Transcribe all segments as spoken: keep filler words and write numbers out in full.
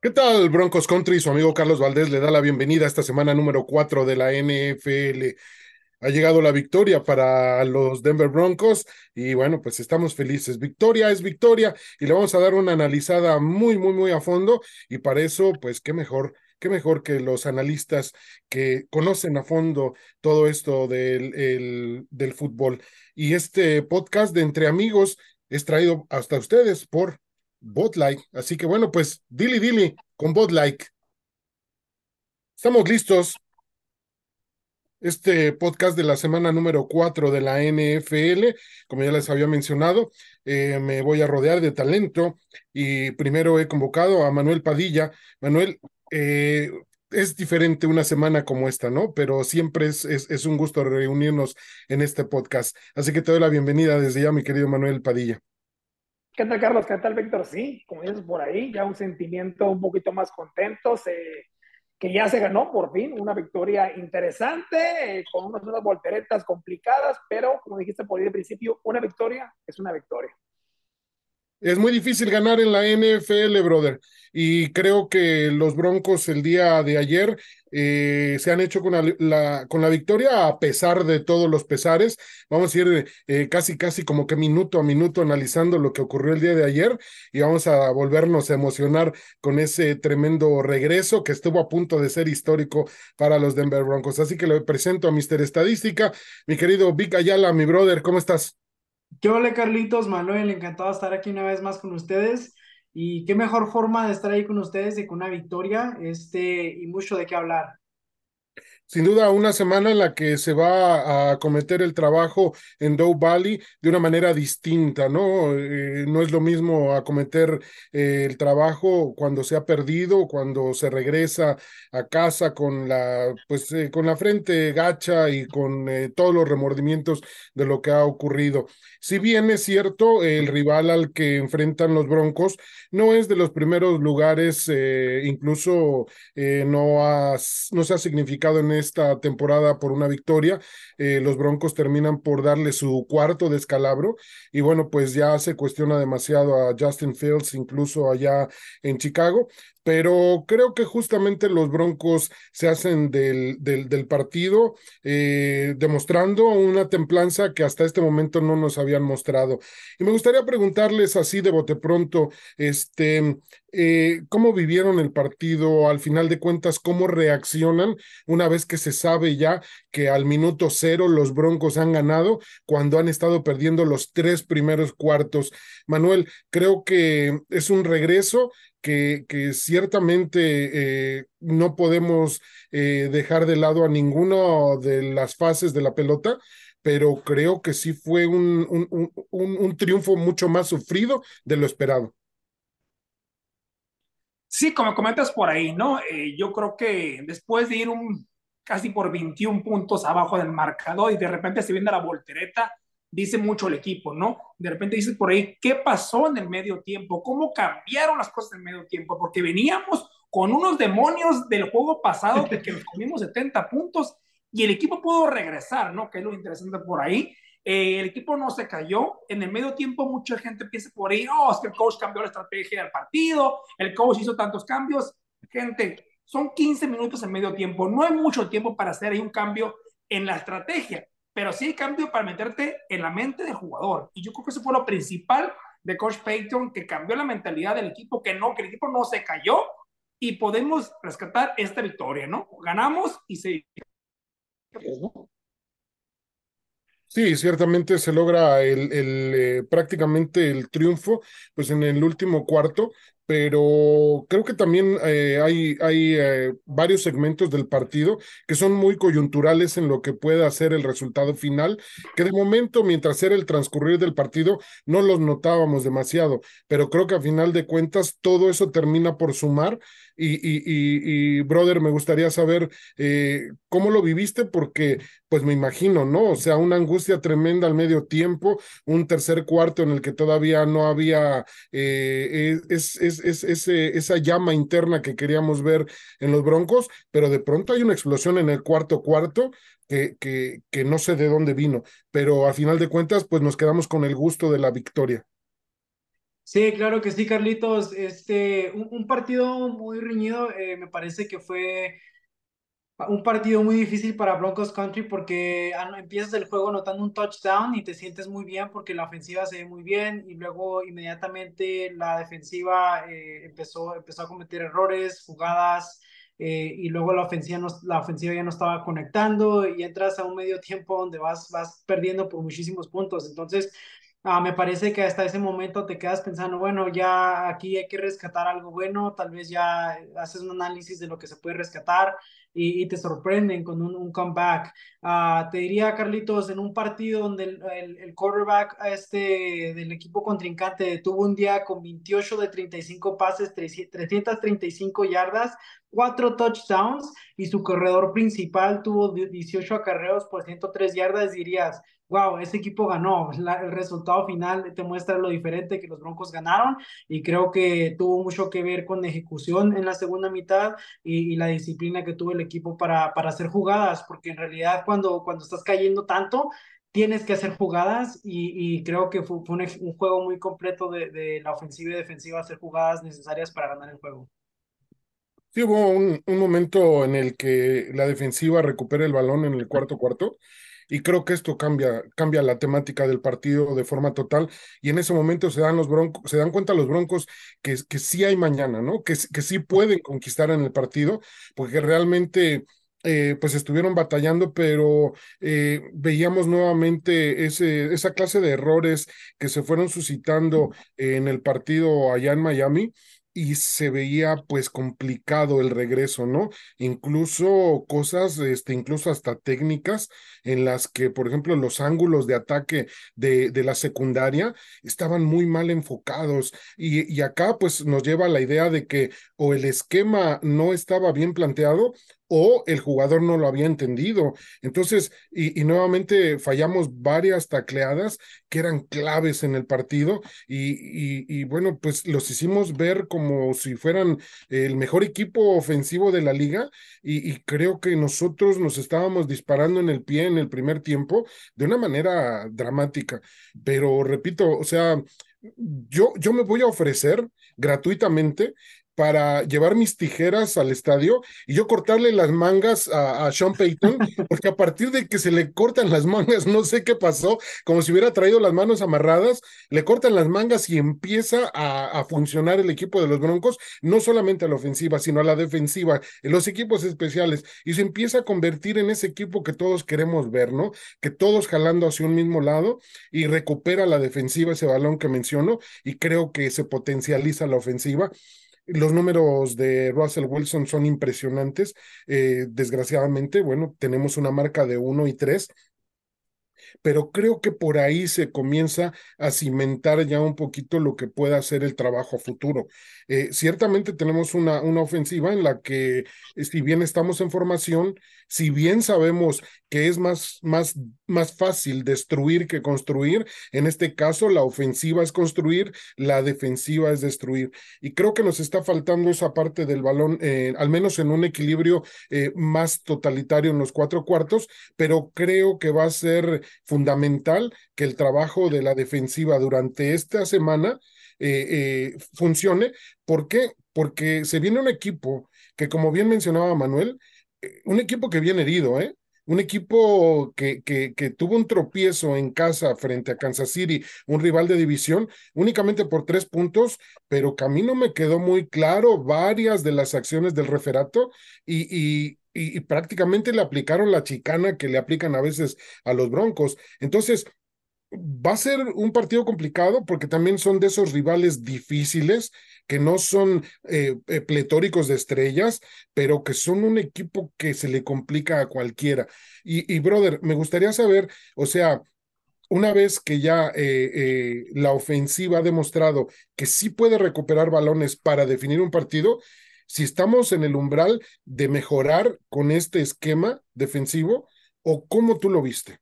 ¿Qué tal, Broncos Country? Su amigo Carlos Valdés le da la bienvenida a esta semana número cuatro de la N F L. Ha llegado la victoria para los Denver Broncos y bueno, pues estamos felices. Victoria es victoria y le vamos a dar una analizada muy, muy, muy a fondo y para eso, pues qué mejor, qué mejor que los analistas que conocen a fondo todo esto del, el- del fútbol. Y este podcast de Entre Amigos es traído hasta ustedes por Bud Light. Así que bueno, pues dili dili con Bud Light. Estamos listos. Este podcast de la semana número cuatro de la N F L, como ya les había mencionado, eh, me voy a rodear de talento y primero he convocado a Manuel Padilla. Manuel, eh, es diferente una semana como esta, ¿no? Pero siempre es, es, es un gusto reunirnos en este podcast. Así que te doy la bienvenida desde ya, mi querido Manuel Padilla. ¿Qué tal, Carlos? ¿Qué tal, Víctor? Sí, como dices por ahí, ya un sentimiento un poquito más contentos, eh, que ya se ganó por fin una victoria interesante, eh, con unas, unas volteretas complicadas, pero como dijiste por ahí al principio, una victoria es una victoria. Es muy difícil ganar en la N F L, brother. Y creo que los Broncos el día de ayer eh, se han hecho con la, la- con la victoria a pesar de todos los pesares. Vamos a ir eh, casi, casi como que minuto a minuto analizando lo que ocurrió el día de ayer y vamos a volvernos a emocionar con ese tremendo regreso que estuvo a punto de ser histórico para los Denver Broncos. Así que le presento a míster Estadística, mi querido Vic Ayala, mi brother, ¿cómo estás? ¿Qué ole, Carlitos, Manuel? Encantado de estar aquí una vez más con ustedes. Y qué mejor forma de estar ahí con ustedes y con una victoria, este, y mucho de qué hablar. Sin duda, una semana en la que se va a cometer el trabajo en Dow Valley de una manera distinta, ¿no? Eh, no es lo mismo acometer eh, el trabajo cuando se ha perdido, cuando se regresa a casa con la, pues, eh, con la frente gacha y con eh, todos los remordimientos de lo que ha ocurrido. Si bien es cierto, el rival al que enfrentan los Broncos no es de los primeros lugares, eh, incluso eh, no, ha, no se ha significado en esta temporada por una victoria. Eh, los Broncos terminan por darle su cuarto descalabro y bueno, pues ya se cuestiona demasiado a Justin Fields, incluso allá en Chicago. Pero creo que justamente los Broncos se hacen del, del, del partido, eh, demostrando una templanza que hasta este momento no nos habían mostrado. Y me gustaría preguntarles así de bote pronto, este, eh, ¿cómo vivieron el partido? Al final de cuentas, ¿cómo reaccionan una vez que se sabe ya que al minuto cero los Broncos han ganado cuando han estado perdiendo los tres primeros cuartos? Manuel, creo que es un regreso que, que ciertamente eh, no podemos eh, dejar de lado a ninguna de las fases de la pelota, pero creo que sí fue un, un, un, un un triunfo mucho más sufrido de lo esperado. Sí, como comentas por ahí, ¿no? Eh, yo creo que después de ir un, casi por veintiún puntos abajo del marcador y de repente se viene la voltereta, dice mucho el equipo, ¿no? De repente dices por ahí, ¿qué pasó en el medio tiempo? ¿Cómo cambiaron las cosas en el medio tiempo? Porque veníamos con unos demonios del juego pasado de que nos comimos setenta puntos y el equipo pudo regresar, ¿no? Que es lo interesante por ahí. Eh, el equipo no se cayó. En el medio tiempo, mucha gente piensa por ahí, oh, es que el coach cambió la estrategia del partido, el coach hizo tantos cambios. Gente, son quince minutos en medio tiempo. No hay mucho tiempo para hacer ahí un cambio en la estrategia, pero sí hay cambio para meterte en la mente del jugador. Y yo creo que eso fue lo principal de Coach Payton, que cambió la mentalidad del equipo, que no, que el equipo no se cayó y podemos rescatar esta victoria, ¿no? Ganamos y se... Sí, ciertamente se logra el, el, eh, prácticamente el triunfo, pues en el último cuarto, pero creo que también eh, hay, hay eh, varios segmentos del partido que son muy coyunturales en lo que pueda ser el resultado final, que de momento, mientras era el transcurrir del partido, no los notábamos demasiado, pero creo que a final de cuentas todo eso termina por sumar y, y, y, y brother, me gustaría saber eh, cómo lo viviste, porque pues me imagino, ¿no? O sea, una angustia tremenda al medio tiempo, un tercer cuarto en el que todavía no había eh, es, es, es, ese, esa llama interna que queríamos ver en los Broncos, pero de pronto hay una explosión en el cuarto cuarto que, que, que no sé de dónde vino, pero a final de cuentas, pues nos quedamos con el gusto de la victoria. Sí, claro que sí, Carlitos. Este, un, un partido muy reñido, eh, me parece que fue un partido muy difícil para Broncos Country porque ah, empiezas el juego anotando un touchdown y te sientes muy bien porque la ofensiva se ve muy bien y luego inmediatamente la defensiva eh, empezó, empezó a cometer errores, jugadas eh, y luego la ofensiva, no, la ofensiva ya no estaba conectando y entras a un medio tiempo donde vas, vas perdiendo por muchísimos puntos. Entonces, ah, me parece que hasta ese momento te quedas pensando, bueno, ya aquí hay que rescatar algo bueno, tal vez ya haces un análisis de lo que se puede rescatar y, y te sorprenden con un, un comeback. Uh, te diría, Carlitos, en un partido donde el, el, el quarterback este, del equipo contrincante tuvo un día con veintiocho de treinta y cinco pases, trescientas treinta y cinco yardas, cuatro touchdowns y su corredor principal tuvo dieciocho acarreos por ciento tres yardas, dirías, wow, ese equipo ganó. La, el resultado final te muestra lo diferente que los Broncos ganaron y creo que tuvo mucho que ver con la ejecución en la segunda mitad y, y la disciplina que tuvo el equipo para, para hacer jugadas, porque en realidad cuando, cuando estás cayendo tanto, tienes que hacer jugadas y, y creo que fue, fue un, un, juego muy completo de, de la ofensiva y defensiva, hacer jugadas necesarias para ganar el juego. Sí, hubo un, un momento en el que la defensiva recupera el balón en el cuarto cuarto y creo que esto cambia, cambia la temática del partido de forma total y en ese momento se dan los broncos, se dan cuenta los Broncos que, que sí hay mañana, ¿no? Que, que sí pueden conquistar en el partido porque realmente eh, pues estuvieron batallando, pero eh, veíamos nuevamente ese, esa clase de errores que se fueron suscitando en el partido allá en Miami y se veía pues complicado el regreso, ¿no? Incluso cosas, este, incluso hasta técnicas en las que, por ejemplo, los ángulos de ataque de, de la secundaria estaban muy mal enfocados y, y acá pues nos lleva a la idea de que o el esquema no estaba bien planteado o el jugador no lo había entendido. Entonces, y, y nuevamente fallamos varias tacleadas que eran claves en el partido y, y, y, bueno, pues los hicimos ver como si fueran el mejor equipo ofensivo de la liga y, y creo que nosotros nos estábamos disparando en el pie en el primer tiempo de una manera dramática. Pero repito, o sea, yo, yo me voy a ofrecer gratuitamente para llevar mis tijeras al estadio y yo cortarle las mangas a, a Sean Payton, porque a partir de que se le cortan las mangas, no sé qué pasó, como si hubiera traído las manos amarradas, le cortan las mangas y empieza a, a funcionar el equipo de los Broncos, no solamente a la ofensiva, sino a la defensiva, en los equipos especiales, y se empieza a convertir en ese equipo que todos queremos ver, ¿no? Que todos jalando hacia un mismo lado y recupera la defensiva ese balón que menciono y creo que se potencializa la ofensiva. Los números de Russell Wilson son impresionantes. Eh, desgraciadamente, bueno, tenemos una marca de uno y tres, pero creo que por ahí se comienza a cimentar ya un poquito lo que pueda ser el trabajo a futuro. Eh, ciertamente tenemos una, una ofensiva en la que, eh, si bien estamos en formación, si bien sabemos que es más, más, más fácil destruir que construir, en este caso la ofensiva es construir, la defensiva es destruir. Y creo que nos está faltando esa parte del balón, eh, al menos en un equilibrio eh, más totalitario en los cuatro cuartos, pero creo que va a ser fundamental que el trabajo de la defensiva durante esta semana eh, eh, funcione. ¿Por qué? Porque se viene un equipo que, como bien mencionaba Manuel, eh, un equipo que viene herido, ¿eh? Un equipo que, que, que, tuvo un tropiezo en casa frente a Kansas City, un rival de división, únicamente por tres puntos, pero que a mí no me quedó muy claro varias de las acciones del referato y, y, y, y prácticamente le aplicaron la chicana que le aplican a veces a los Broncos. Entonces, va a ser un partido complicado porque también son de esos rivales difíciles que no son eh, eh, pletóricos de estrellas, pero que son un equipo que se le complica a cualquiera. Y, y brother, me gustaría saber, o sea, una vez que ya eh, eh, la ofensiva ha demostrado que sí puede recuperar balones para definir un partido, si estamos en el umbral de mejorar con este esquema defensivo o cómo tú lo viste.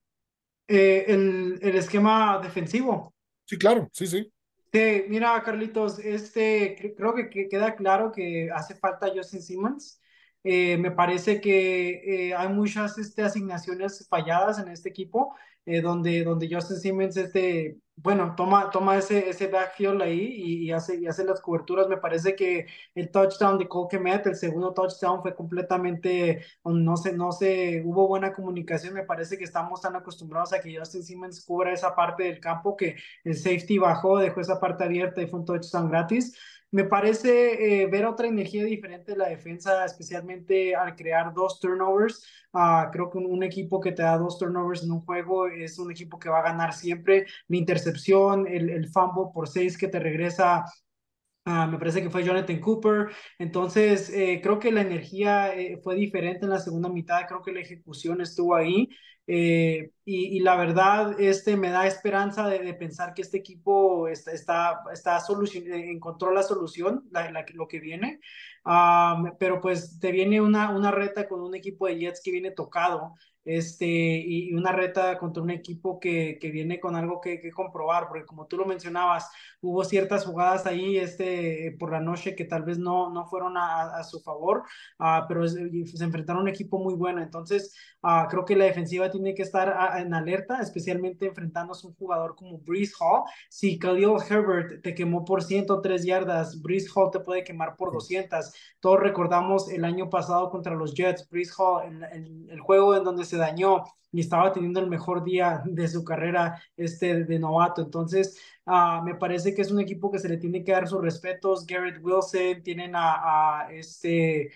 Eh, el, el esquema defensivo. Sí, claro, sí, sí. Sí, mira, Carlitos, este, cre- creo que, que queda claro que hace falta Justin Simmons. Eh, me parece que eh, hay muchas este, asignaciones falladas en este equipo, eh, donde, donde Justin Simmons este, bueno, toma, toma ese, ese backfield ahí y, y hace, y hace las coberturas. Me parece que el touchdown de Cole Kmet, el segundo touchdown fue completamente, no sé, no sé, hubo buena comunicación. Me parece que estamos tan acostumbrados a que Justin Simmons cubra esa parte del campo que el safety bajó, dejó esa parte abierta y fue un touchdown gratis. Me parece eh, ver otra energía diferente de la defensa, especialmente al crear dos turnovers. Uh, creo que un, un equipo que te da dos turnovers en un juego es un equipo que va a ganar siempre. La intercepción, el, el fumble por seis que te regresa. Uh, me parece que fue Jonathan Cooper. Entonces, eh, creo que la energía eh, fue diferente en la segunda mitad. Creo que la ejecución estuvo ahí. Eh, y, y, la verdad, este me da esperanza de, de pensar que este equipo está, está, está solucion, encontró la solución, la, la, lo que viene. Um, pero pues te viene una, una reta con un equipo de Jets que viene tocado. Este, y, y una reta contra un equipo que, que viene con algo que, que comprobar, porque como tú lo mencionabas, hubo ciertas jugadas ahí este, por la noche que tal vez no, no fueron a, a su favor, uh, pero es, se enfrentaron a un equipo muy bueno. Entonces, uh, creo que la defensiva tiene que estar a, en alerta, especialmente enfrentándose a un jugador como Breece Hall. Si Khalil Herbert te quemó por ciento tres yardas, Breece Hall te puede quemar por doscientas. Todos recordamos el año pasado contra los Jets, Breece Hall, el, el, el juego en donde se dañó y estaba teniendo el mejor día de su carrera este, de novato. Entonces, Uh, me parece que es un equipo que se le tiene que dar sus respetos. Garrett Wilson, tienen a, a este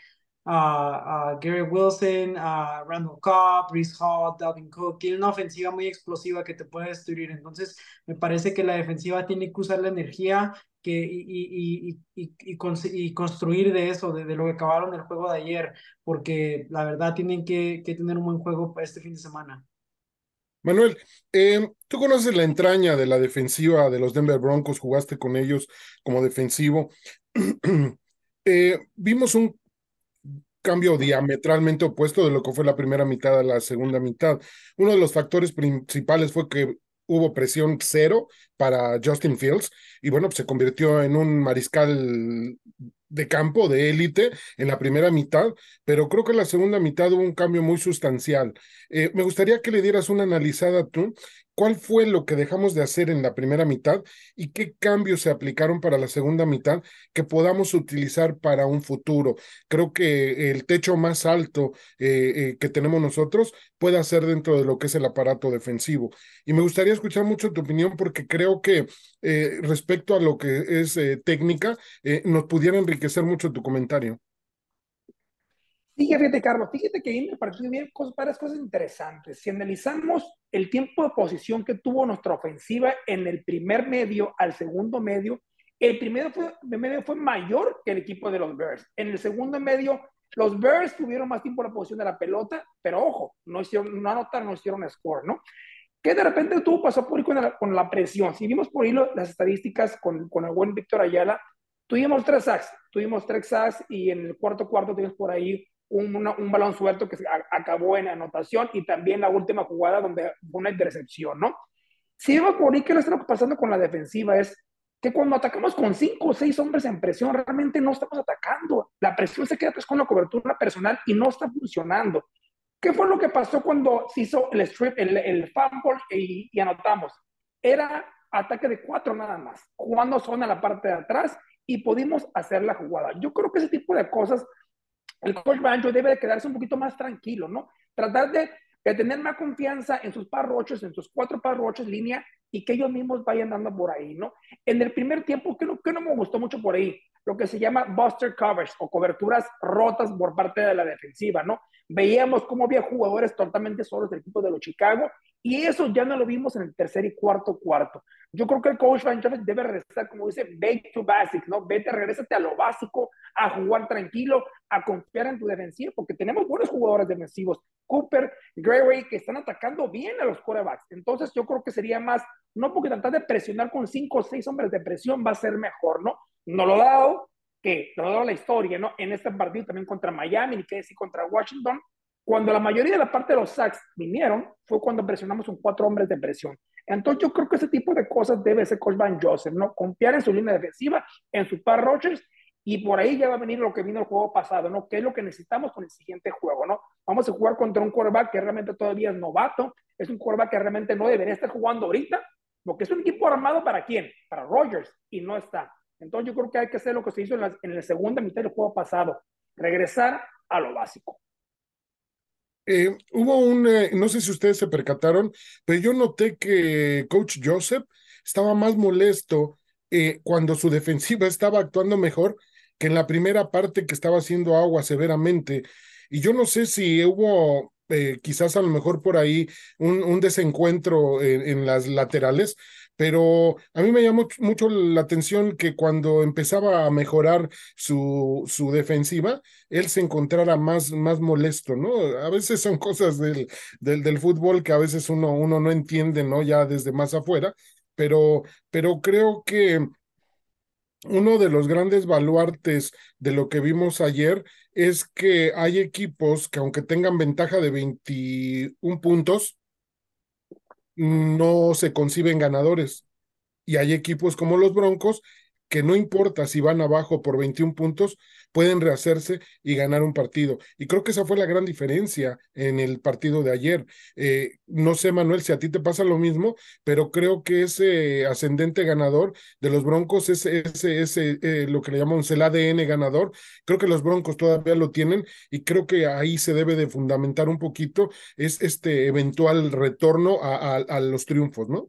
a, a Garrett Wilson, a Randall Cobb, Breece Hall, Dalvin Cook. Tiene una ofensiva muy explosiva que te puede destruir. Entonces, me parece que la defensiva tiene que usar la energía que, y, y, y, y, y, y construir de eso, de, de, lo que acabaron el juego de ayer, porque la verdad tienen que, que tener un buen juego para este fin de semana. Manuel, eh, tú conoces la entraña de la defensiva de los Denver Broncos, jugaste con ellos como defensivo. eh, vimos un cambio diametralmente opuesto de lo que fue la primera mitad a la segunda mitad. Uno de los factores principales fue que hubo presión cero para Justin Fields y bueno, pues se convirtió en un mariscal de campo de élite en la primera mitad, pero creo que en la segunda mitad hubo un cambio muy sustancial. Eh, me gustaría que le dieras una analizada tú. ¿Cuál fue lo que dejamos de hacer en la primera mitad y qué cambios se aplicaron para la segunda mitad que podamos utilizar para un futuro? Creo que el techo más alto eh, eh, que tenemos nosotros puede ser dentro de lo que es el aparato defensivo. Y me gustaría escuchar mucho tu opinión porque creo que eh, respecto a lo que es eh, técnica, eh, nos pudiera enriquecer mucho tu comentario. Sí, fíjate, Carlos, fíjate que ahí en el partido vienen cosas, varias cosas interesantes. Si analizamos el tiempo de posición que tuvo nuestra ofensiva en el primer medio al segundo medio, el primero fue, el medio fue mayor que el equipo de los Bears. En el segundo medio, los Bears tuvieron más tiempo la posición de la pelota, pero ojo, no, hicieron, no anotaron, no hicieron score, ¿no? Que de repente tuvo pasó por ahí con la, con la presión. Si vimos por ahí lo, las estadísticas con, con el buen Víctor Ayala, tuvimos tres sacks, tuvimos tres sacks y en el cuarto cuarto tuvimos por ahí un, una, un balón suelto que se a, acabó en anotación y también la última jugada donde fue una intercepción, ¿no? Si vemos por ahí que lo está pasando con la defensiva es que cuando atacamos con cinco o seis hombres en presión, realmente no estamos atacando. La presión se queda pues con la cobertura personal y no está funcionando. ¿Qué fue lo que pasó cuando se hizo el strip, el, el fumble y, y anotamos? Era ataque de cuatro nada más, jugando zona a la parte de atrás y pudimos hacer la jugada. Yo creo que ese tipo de cosas, el coach Banjo debe de quedarse un poquito más tranquilo, ¿no? Tratar de, de tener más confianza en sus parrochos, en sus cuatro parrochos línea y que ellos mismos vayan dando por ahí, ¿no? En el primer tiempo, ¿qué no, qué no me gustó mucho por ahí? Lo que se llama buster coverage o coberturas rotas por parte de la defensiva, ¿no? Veíamos cómo había jugadores totalmente solos del equipo de los Chicago y eso ya no lo vimos en el tercer y cuarto cuarto. Yo creo que el coach Van Jefferson debe regresar, como dice, back to basics, ¿no? Vete, regrésate a lo básico, a jugar tranquilo, a confiar en tu defensiva, porque tenemos buenos jugadores defensivos. Cooper, Greyway, que están atacando bien a los quarterbacks. Entonces yo creo que sería más, no porque tratar de presionar con cinco o seis hombres de presión va a ser mejor, ¿no? No lo ha dado, que lo ha dado la historia, ¿no? En este partido también contra Miami, ni qué decir contra Washington, cuando la mayoría de la parte de los sacks vinieron, fue cuando presionamos con cuatro hombres de presión. Entonces yo creo que ese tipo de cosas debe ser Coach Van Joseph, ¿no? Confiar en su línea defensiva, en sus par rushers, y por ahí ya va a venir lo que vino el juego pasado, ¿no? ¿Qué es lo que necesitamos con el siguiente juego, ¿no? Vamos a jugar contra un quarterback que realmente todavía es novato, es un quarterback que realmente no debería estar jugando ahorita, porque es un equipo armado ¿para quién? Para Rodgers, y no está. Entonces yo creo que hay que hacer lo que se hizo en la, en la segunda mitad del juego pasado, regresar a lo básico. Eh, hubo un, eh, no sé si ustedes se percataron, pero yo noté que Coach Joseph estaba más molesto eh, cuando su defensiva estaba actuando mejor que en la primera parte que estaba haciendo agua severamente. Y yo no sé si hubo eh, quizás a lo mejor por ahí un, un desencuentro en, en las laterales, pero a mí me llamó mucho la atención que cuando empezaba a mejorar su, su defensiva, él se encontrara más, más molesto, ¿no? A veces son cosas del, del, del fútbol que a veces uno, uno no entiende, ¿no? Ya desde más afuera, pero, pero creo que uno de los grandes baluartes de lo que vimos ayer es que hay equipos que aunque tengan ventaja de veintiún puntos, no se conciben ganadores. Y hay equipos como los Broncos que no importa si van abajo por veintiún puntos, pueden rehacerse y ganar un partido. Y creo que esa fue la gran diferencia en el partido de ayer. Eh, no sé, Manuel, si a ti te pasa lo mismo, pero creo que ese ascendente ganador de los Broncos, ese, ese, ese eh, lo que le llamamos el A D N ganador, creo que los Broncos todavía lo tienen y creo que ahí se debe de fundamentar un poquito es este eventual retorno a, a, a los triunfos, ¿no?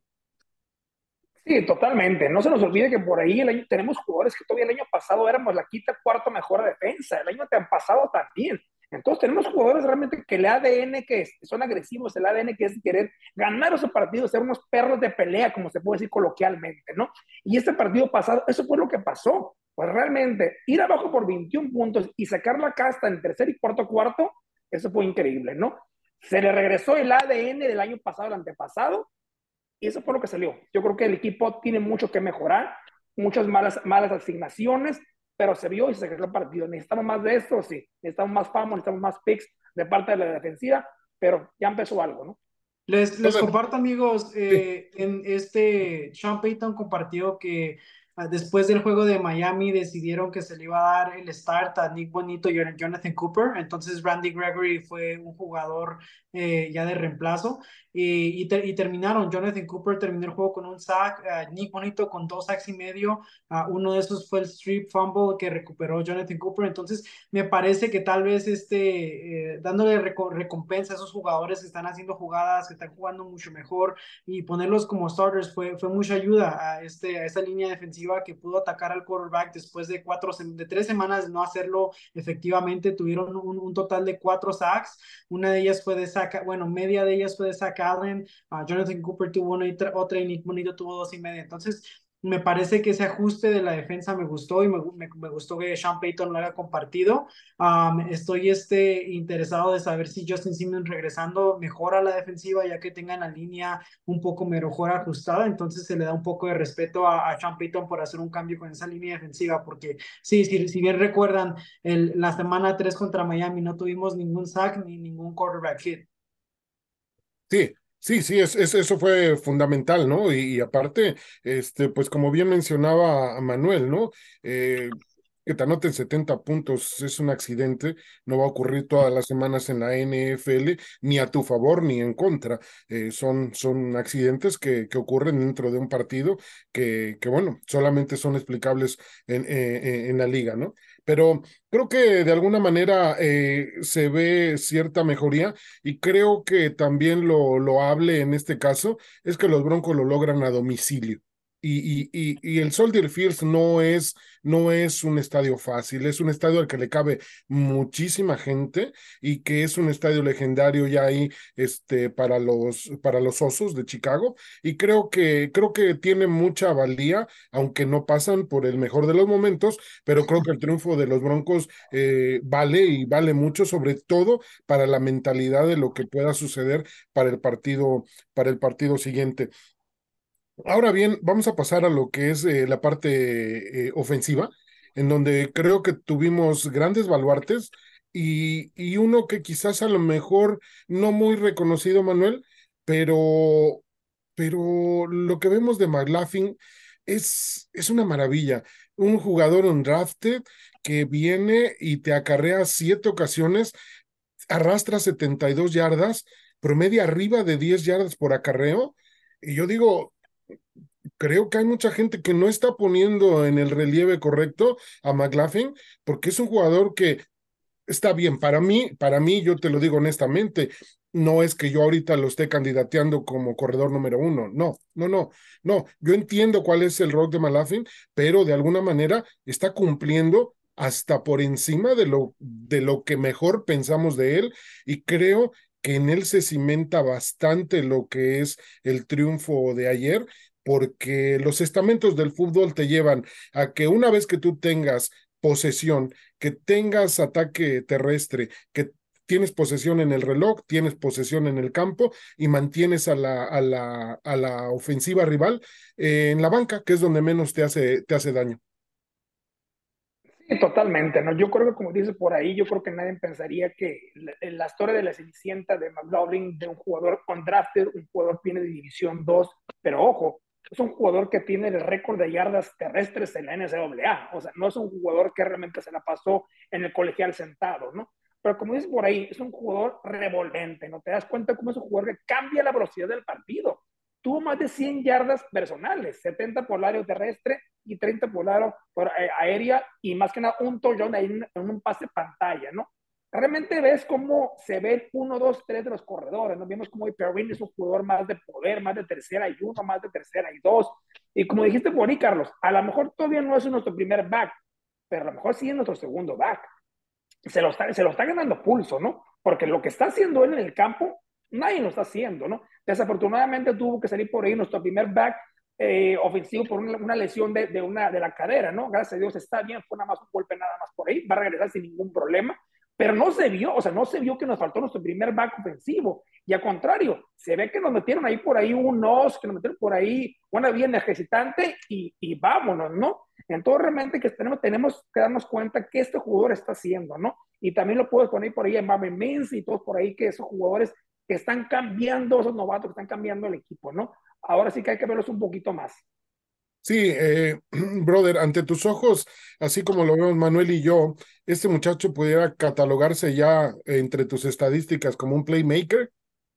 Sí, totalmente. No se nos olvide que por ahí el año, tenemos jugadores que todavía el año pasado éramos la quinta, cuarta mejor defensa, el año pasado también. Entonces tenemos jugadores realmente que el A D N que es, son agresivos, el A D N que es querer ganar esos partidos, ser unos perros de pelea, como se puede decir coloquialmente, ¿no? Y este partido pasado, eso fue lo que pasó. Pues realmente ir abajo por veintiún puntos y sacar la casta en tercer y cuarto cuarto, eso fue increíble, ¿no? Se le regresó el A D N del año pasado, el antepasado, y eso fue lo que salió. Yo creo que el equipo tiene mucho que mejorar, muchas malas, malas asignaciones, pero se vio y se quedó el partido. Necesitamos más de esto, sí. Necesitamos más fama, necesitamos más picks de parte de la defensiva, pero ya empezó algo, ¿no? Les, les comparto, amigos, Sí. eh, en este Sean Payton compartió que ah, después del juego de Miami decidieron que se le iba a dar el start a Nick Bonito y a Jonathan Cooper, entonces Randy Gregory fue un jugador eh, ya de reemplazo y, y, ter y, terminaron, Jonathan Cooper terminó el juego con un sack, uh, Nick Bonito con dos sacks y medio, uh, uno de esos fue el strip fumble que recuperó Jonathan Cooper, entonces me parece que tal vez este, eh, dándole recompensa a esos jugadores que están haciendo jugadas, que están jugando mucho mejor y ponerlos como starters fue, fue mucha ayuda a, este, a esta línea defensiva que pudo atacar al quarterback después de, cuatro, de tres semanas de no hacerlo efectivamente. Tuvieron un, un total de cuatro sacks, una de ellas fue de sack, bueno, media de ellas fue de sack Allen, uh, Jonathan Cooper tuvo una y otra y Nick Bonito tuvo dos y media. Entonces, me parece que ese ajuste de la defensa me gustó y me, me, me gustó que Sean Payton lo haya compartido. Um, estoy este, interesado de saber si Justin Simmons regresando mejora la defensiva ya que tengan la línea un poco mejor ajustada, entonces se le da un poco de respeto a, a Sean Payton por hacer un cambio con esa línea defensiva, porque sí, si, si bien recuerdan, el, la semana tres contra Miami no tuvimos ningún sack ni ningún quarterback hit. Sí, sí, sí, es, es- eso fue fundamental, ¿no? Y, y aparte, este, pues como bien mencionaba a Manuel, ¿no? Eh, que te anoten setenta puntos es un accidente, no va a ocurrir todas las semanas en la N F L, ni a tu favor ni en contra. Eh, son, son accidentes que, que ocurren dentro de un partido que, que bueno, solamente son explicables en, eh, en la liga, ¿no? Pero creo que de alguna manera eh, se ve cierta mejoría y creo que también lo, lo hable en este caso es que los Broncos lo logran a domicilio. Y, y, y, y el Soldier Field no es, no es un estadio fácil, es un estadio al que le cabe muchísima gente y que es un estadio legendario ya ahí este, para los, para los Osos de Chicago. Y creo que, creo que tiene mucha valía, aunque no pasan por el mejor de los momentos, pero creo que el triunfo de los Broncos eh, vale y vale mucho, sobre todo para la mentalidad de lo que pueda suceder para el partido, para el partido siguiente. Ahora bien, vamos a pasar a lo que es eh, la parte eh, ofensiva, en donde creo que tuvimos grandes baluartes y, y uno que quizás a lo mejor no muy reconocido, Manuel, pero, pero lo que vemos de McLaughlin es, es una maravilla. Un jugador undrafted que viene y te acarrea siete ocasiones, arrastra setenta y dos yardas, promedia arriba de diez yardas por acarreo. Y yo digo, Creo que hay mucha gente que no está poniendo en el relieve correcto a McLaughlin, porque es un jugador que está bien. Para mí, para mí, yo te lo digo honestamente, no es que yo ahorita lo esté candidateando como corredor número uno. No, no, no, no. Yo entiendo cuál es el rol de McLaughlin, pero de alguna manera está cumpliendo hasta por encima de lo, de lo que mejor pensamos de él, y creo que en él se cimenta bastante lo que es el triunfo de ayer, porque los estamentos del fútbol te llevan a que una vez que tú tengas posesión, que tengas ataque terrestre, que tienes posesión en el reloj, tienes posesión en el campo y mantienes a la, a la, a la ofensiva rival eh, en la banca, que es donde menos te hace, te hace daño. Sí, totalmente, ¿no? Yo creo que como dices por ahí, yo creo que nadie pensaría que la, la historia de la Cenicienta de McLaughlin, de un jugador undrafted, un jugador que viene de División dos, pero ojo, es un jugador que tiene el récord de yardas terrestres en la N C A A, o sea, no es un jugador que realmente se la pasó en el colegial sentado, ¿no? Pero como dices por ahí, es un jugador revolvente, ¿no? Te das cuenta cómo es un jugador que cambia la velocidad del partido. Tuvo más de cien yardas personales, setenta por el área terrestre y treinta por el área por, eh, aérea, y más que nada un touchdown ahí en, en un pase pantalla, ¿no? Realmente ves cómo se ve el uno, dos, tres de los corredores, ¿no? Vemos como Perrin es un jugador más de poder, más de tercera y uno, más de tercera y dos. Y como dijiste por ahí, Carlos, a lo mejor todavía no es nuestro primer back, pero a lo mejor sí es nuestro segundo back. Se lo está, se lo está ganando pulso, ¿no? Porque lo que está haciendo él en el campo, nadie lo está haciendo, ¿no? Desafortunadamente tuvo que salir por ahí nuestro primer back eh, ofensivo por una, una lesión de, de, una, de la cadera, ¿no? Gracias a Dios está bien, fue nada más un golpe nada más por ahí, va a regresar sin ningún problema, pero no se vio, o sea, no se vio que nos faltó nuestro primer back ofensivo, y al contrario, se ve que nos metieron ahí por ahí un os, que nos metieron por ahí una vía ejercitante y, y vámonos, ¿no? Entonces realmente que tenemos, tenemos que darnos cuenta que este jugador está haciendo, ¿no? Y también lo puedes poner por ahí en Marvin Mims y todos por ahí, que esos jugadores que están cambiando, esos novatos que están cambiando el equipo, ¿no? Ahora sí que hay que verlos un poquito más. Sí, eh, brother, ante tus ojos, así como lo vemos Manuel y yo, este muchacho pudiera catalogarse ya entre tus estadísticas como un playmaker.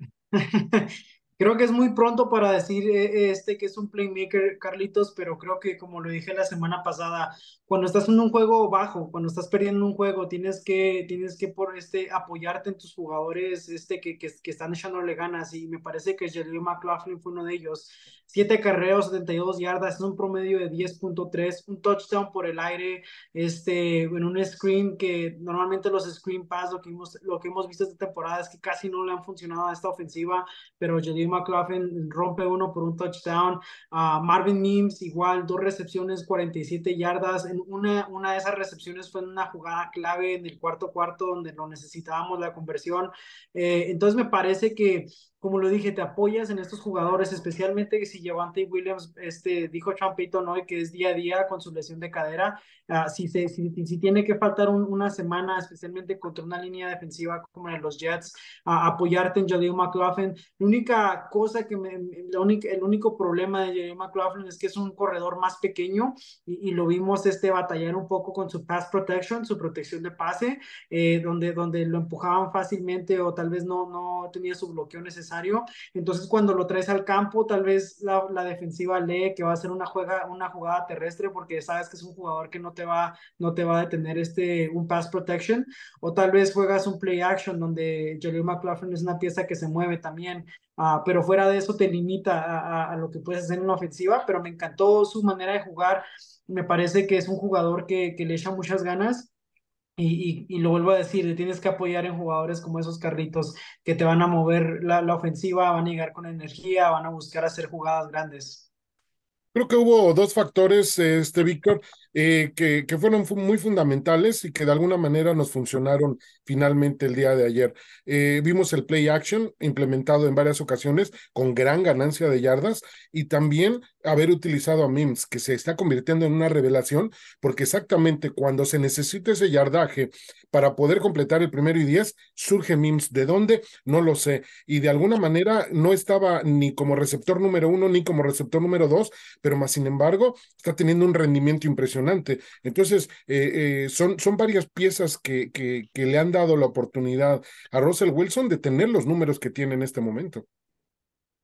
Creo que es muy pronto para decir eh, este que es un playmaker, Carlitos, pero creo que como lo dije la semana pasada, cuando estás en un juego bajo, cuando estás perdiendo un juego, tienes que, tienes que por este, apoyarte en tus jugadores este, que, que, que están echándole ganas, y me parece que Jaleel McLaughlin fue uno de ellos. Siete carreros, setenta y dos yardas, es un promedio de diez punto tres, un touchdown por el aire, este, en un screen que normalmente los screen pass, lo que hemos, lo que hemos visto esta temporada es que casi no le han funcionado a esta ofensiva, pero Jaleel McLaughlin rompe uno por un touchdown. Uh, Marvin Mims igual, dos recepciones, cuarenta y siete yardas. En una, una de esas recepciones fue en una jugada clave en el cuarto cuarto donde lo necesitábamos la conversión. Eh, entonces me parece que, como lo dije, te apoyas en estos jugadores, especialmente si Javonte Williams, este, dijo Sean Payton hoy que es día a día con su lesión de cadera. Uh, si, se, si, si tiene que faltar un, una semana, especialmente contra una línea defensiva como en los Jets, uh, apoyarte en Jaleel McLaughlin. La única cosa que me, la única, el único problema de Jaleel McLaughlin es que es un corredor más pequeño, y, y lo vimos este, batallar un poco con su pass protection, su protección de pase, eh, donde, donde lo empujaban fácilmente o tal vez no, no tenía su bloqueo necesario. Entonces cuando lo traes al campo, tal vez la, la defensiva lee que va a ser una, juega, una jugada terrestre porque sabes que es un jugador que no te va, no te va a detener este, un pass protection, o tal vez juegas un play action donde Jaleel McLaughlin es una pieza que se mueve también. Uh, pero fuera de eso te limita a, a, a, lo que puedes hacer en una ofensiva, pero me encantó su manera de jugar, me parece que es un jugador que, que le echa muchas ganas, y, y, y, lo vuelvo a decir, tienes que apoyar en jugadores como esos Carlitos que te van a mover la, la ofensiva, van a llegar con energía, van a buscar hacer jugadas grandes. Creo que hubo dos factores, este Víctor, eh, que, que fueron fu muy fundamentales y que de alguna manera nos funcionaron finalmente el día de ayer. Eh, vimos el play action implementado en varias ocasiones con gran ganancia de yardas, y también haber utilizado a Mims, que se está convirtiendo en una revelación, porque exactamente cuando se necesita ese yardaje para poder completar el primero y diez, surge Mims. ¿De dónde? No lo sé. Y de alguna manera no estaba ni como receptor número uno ni como receptor número dos, pero más sin embargo está teniendo un rendimiento impresionante. Entonces, eh, eh, son, son varias piezas que, que, que le han dado la oportunidad a Russell Wilson de tener los números que tiene en este momento.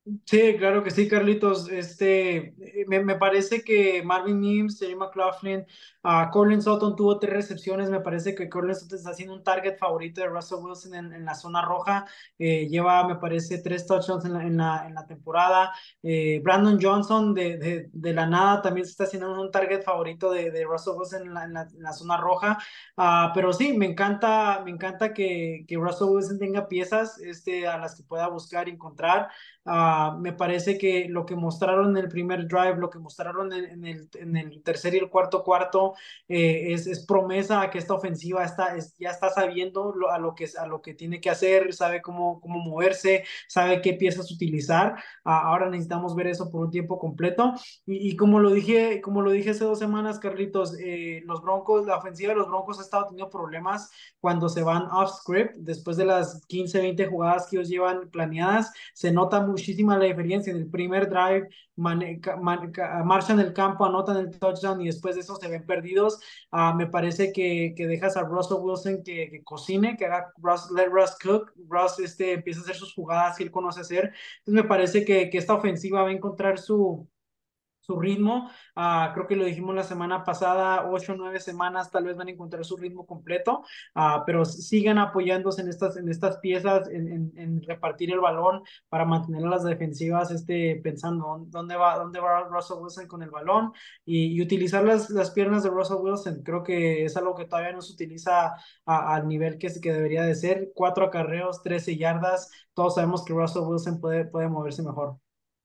Sí, claro que sí, Carlitos. Este, eh, me, me parece que Marvin Mims, Terry McLaughlin, uh, Courtland Sutton tuvo tres recepciones. Me parece que Courtland Sutton está siendo un target favorito de Russell Wilson en, en la zona roja. Eh, lleva, me parece, tres touchdowns en la, en la, en la temporada. Eh, Brandon Johnson, de, de, de, la nada, también se está haciendo un target favorito de, de Russell Wilson en la, en la, en la zona roja. Uh, pero sí, me encanta, me encanta que, que Russell Wilson tenga piezas este, a las que pueda buscar y encontrar. Uh, me parece que lo que mostraron en el primer drive, lo que mostraron en, en, el, en el, tercer y el cuarto cuarto, eh, es, es, promesa a que esta ofensiva está, es, ya está sabiendo lo, a, lo que, a lo que tiene que hacer, sabe cómo, cómo moverse, sabe qué piezas utilizar. Uh, ahora necesitamos ver eso por un tiempo completo. Y, y como, lo dije, como lo dije hace dos semanas, Carlitos, eh, los Broncos, la ofensiva de los Broncos ha estado teniendo problemas cuando se van off script, después de las quince, veinte jugadas que ellos llevan planeadas, se nota muchísima la diferencia. En el primer drive man, man, marchan el campo, anotan el touchdown y después de eso se ven perdidos. Uh, me parece que, que dejas a Russell Wilson que, que cocine, que haga Russ, let Russ cook, Russ este, empieza a hacer sus jugadas que él conoce hacer. Entonces me parece que, que esta ofensiva va a encontrar su su ritmo. Uh, creo que lo dijimos la semana pasada, ocho o nueve semanas tal vez van a encontrar su ritmo completo, uh, pero sigan apoyándose en estas, en estas piezas, en, en, en, repartir el balón para mantener a las defensivas este, pensando dónde va, dónde va Russell Wilson con el balón y, y utilizar las, las piernas de Russell Wilson. Creo que es algo que todavía no se utiliza a, al nivel que, que debería de ser. Cuatro acarreos, trece yardas. Todos sabemos que Russell Wilson puede, puede moverse mejor.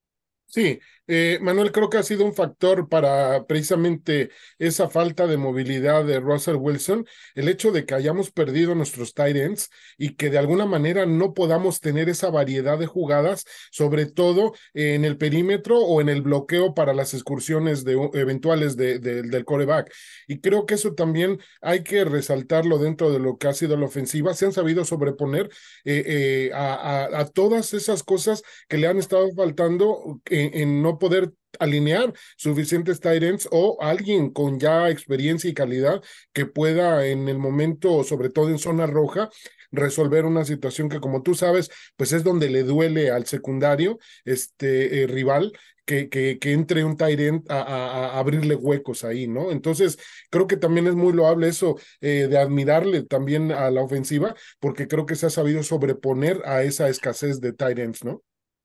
Sí, eh, Manuel, creo que ha sido un factor para precisamente esa falta de movilidad de Russell Wilson, el hecho de que hayamos perdido nuestros tight ends y que de alguna manera no podamos tener esa variedad de jugadas, sobre todo en el perímetro o en el bloqueo para las excursiones de, eventuales de, de, del quarterback. Y creo que eso también hay que resaltarlo dentro de lo que ha sido la ofensiva. Se han sabido sobreponer eh, eh, a, a, a todas esas cosas que le han estado faltando en, en no poder alinear suficientes tight ends o alguien con ya experiencia y calidad que pueda en el momento, sobre todo en zona roja, resolver una situación que, como tú sabes, pues es donde le duele al secundario este eh, rival. Que, que, que entre un tight end a, a, a, abrirle huecos ahí, ¿no? Entonces, creo que también es muy loable eso eh, de admirarle también a la ofensiva, porque creo que se ha sabido sobreponer a esa escasez de tight ends, ¿no?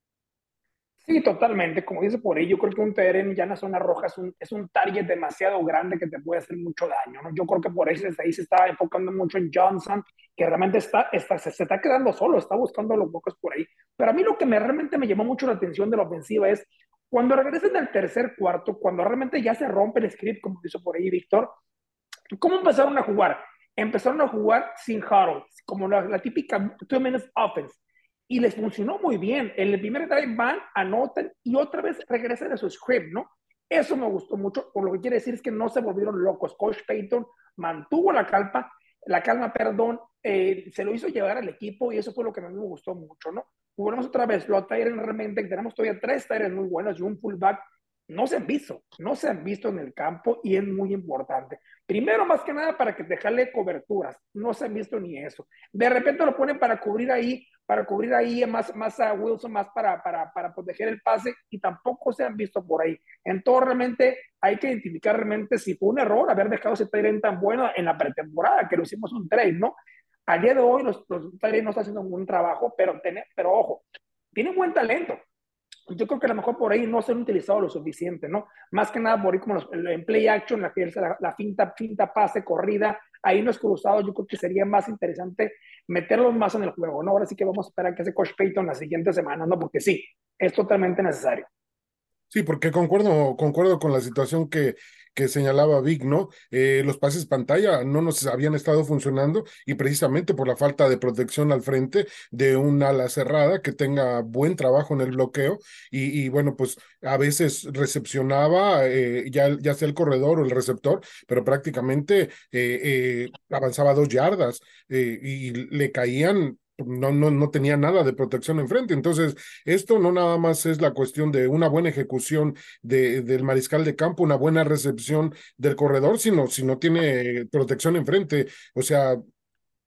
Sí, totalmente. Como dice por ahí, yo creo que un Teren ya en la zona roja es un, es un target demasiado grande que te puede hacer mucho daño, ¿no? Yo creo que por eso desde ahí se está enfocando mucho en Johnson, que realmente está, está, se, se está quedando solo, está buscando los bocas por ahí. Pero a mí lo que me, realmente me llamó mucho la atención de la ofensiva es cuando regresen al tercer cuarto, cuando realmente ya se rompe el script, como dice por ahí Víctor, ¿cómo empezaron a jugar? Empezaron a jugar sin huddle, como la, la típica two minutes offense. Y les funcionó muy bien. En el primer drive van, anotan y otra vez regresan a su script, ¿no? Eso me gustó mucho, por lo que quiere decir es que no se volvieron locos. Coach Payton mantuvo la calma, la calma, perdón, eh, se lo hizo llevar al equipo y eso fue lo que a mí me gustó mucho, ¿no? Volvemos otra vez, los Tyrants realmente, tenemos todavía tres Tyrants muy buenos y un fullback, no se han visto, no se han visto en el campo y es muy importante. Primero, más que nada, para que te jale coberturas, no se han visto ni eso. De repente lo ponen para cubrir ahí, para cubrir ahí más, más a Wilson, más para, para, para proteger el pase y tampoco se han visto por ahí. Entonces, realmente hay que identificar realmente si fue un error haber dejado ese Tyrant tan bueno en la pretemporada, que lo hicimos un trade, ¿no? Al día de hoy los, los Tyrants no están haciendo un buen trabajo, pero, ten, pero ojo, tienen buen talento. Yo creo que a lo mejor por ahí no se han utilizado lo suficiente, ¿no? Más que nada por ahí como los, en play action, la, la, la finta, finta, pase, corrida, ahí no es cruzado, yo creo que sería más interesante meterlos más en el juego, ¿no? Ahora sí que vamos a esperar que hace Coach Payton la siguiente semana, ¿no? Porque sí, es totalmente necesario. Sí, porque concuerdo, concuerdo con la situación que, que señalaba Vic, ¿no? Eh, los pases pantalla no nos habían estado funcionando y precisamente por la falta de protección al frente de un ala cerrada que tenga buen trabajo en el bloqueo y, y bueno, pues a veces recepcionaba eh, ya, ya sea el corredor o el receptor, pero prácticamente eh, eh, avanzaba dos yardas eh, y le caían. No, no, no tenía nada de protección enfrente. Entonces, esto no nada más es la cuestión de una buena ejecución de, del mariscal de campo, una buena recepción del corredor, sino si no tiene protección enfrente. O sea,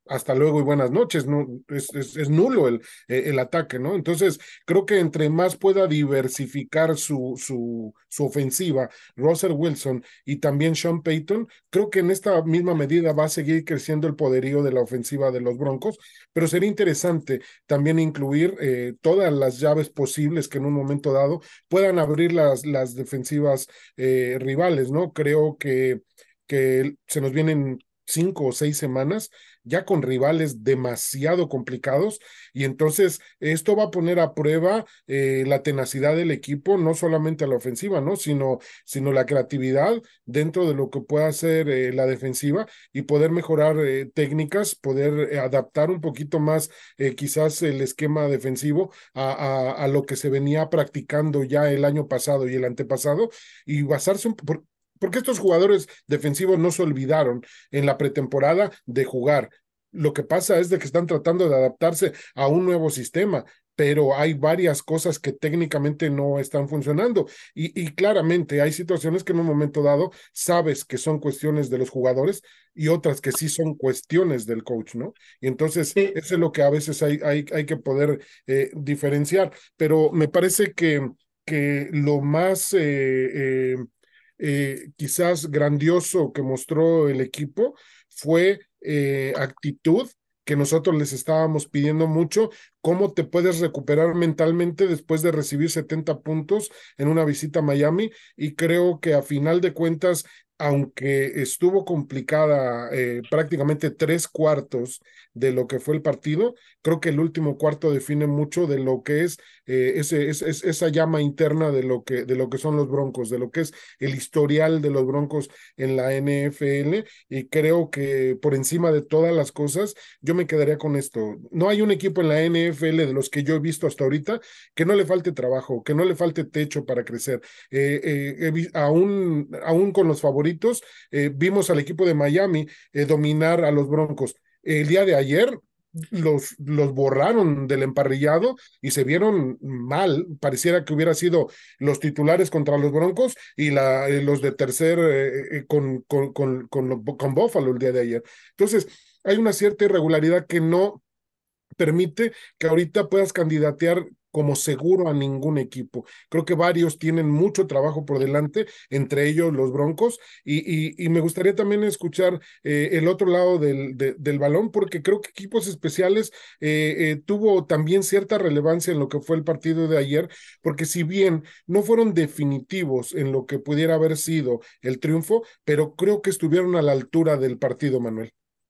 hasta luego y buenas noches, ¿no? Es, es, es nulo el, eh, el ataque, ¿no? Entonces, creo que entre más pueda diversificar su, su, su ofensiva, Russell Wilson y también Sean Payton, creo que en esta misma medida va a seguir creciendo el poderío de la ofensiva de los Broncos, pero sería interesante también incluir eh, todas las llaves posibles que en un momento dado puedan abrir las, las defensivas eh, rivales, ¿no? Creo que, que se nos vienen cinco o seis semanas ya con rivales demasiado complicados y entonces esto va a poner a prueba eh, la tenacidad del equipo, no solamente a la ofensiva, ¿no? Sino, sino la creatividad dentro de lo que pueda hacer eh, la defensiva y poder mejorar eh, técnicas, poder eh, adaptar un poquito más eh, quizás el esquema defensivo a, a, a, lo que se venía practicando ya el año pasado y el antepasado y basarse un, por, porque estos jugadores defensivos no se olvidaron en la pretemporada de jugar. Lo que pasa es de que están tratando de adaptarse a un nuevo sistema, pero hay varias cosas que técnicamente no están funcionando. Y, y claramente hay situaciones que en un momento dado sabes que son cuestiones de los jugadores y otras que sí son cuestiones del coach, ¿no? Y entonces Sí. eso es lo que a veces hay, hay, hay que poder eh, diferenciar. Pero me parece que, que lo más... Eh, eh, eh, quizás grandioso que mostró el equipo fue eh, actitud que nosotros les estábamos pidiendo mucho, cómo te puedes recuperar mentalmente después de recibir setenta puntos en una visita a Miami y creo que a final de cuentas, aunque estuvo complicada eh, prácticamente tres cuartos de lo que fue el partido, creo que el último cuarto define mucho de lo que es, eh, ese, es, es, esa llama interna de lo, que, de lo que son los Broncos, de lo que es el historial de los Broncos en la N F L y creo que por encima de todas las cosas, yo me quedaría con esto. No hay un equipo en la N F L de los que yo he visto hasta ahorita que no le falte trabajo, que no le falte techo para crecer. Eh, eh, aún, aún con los favoritos, eh, vimos al equipo de Miami eh, dominar a los Broncos. El día de ayer los, los borraron del emparrillado y se vieron mal. Pareciera que hubiera sido los titulares contra los Broncos y la, eh, los de tercer eh, eh, con, con, con, con, con Buffalo el día de ayer. Entonces, hay una cierta irregularidad que no permite que ahorita puedas candidatear como seguro a ningún equipo. Creo que varios tienen mucho trabajo por delante, entre ellos los Broncos, y, y, y me gustaría también escuchar eh, el otro lado del, de, del balón, porque creo que equipos especiales eh, eh, tuvo también cierta relevancia en lo que fue el partido de ayer, porque si bien no fueron definitivos en lo que pudiera haber sido el triunfo, pero creo que estuvieron a la altura del partido, Manuel.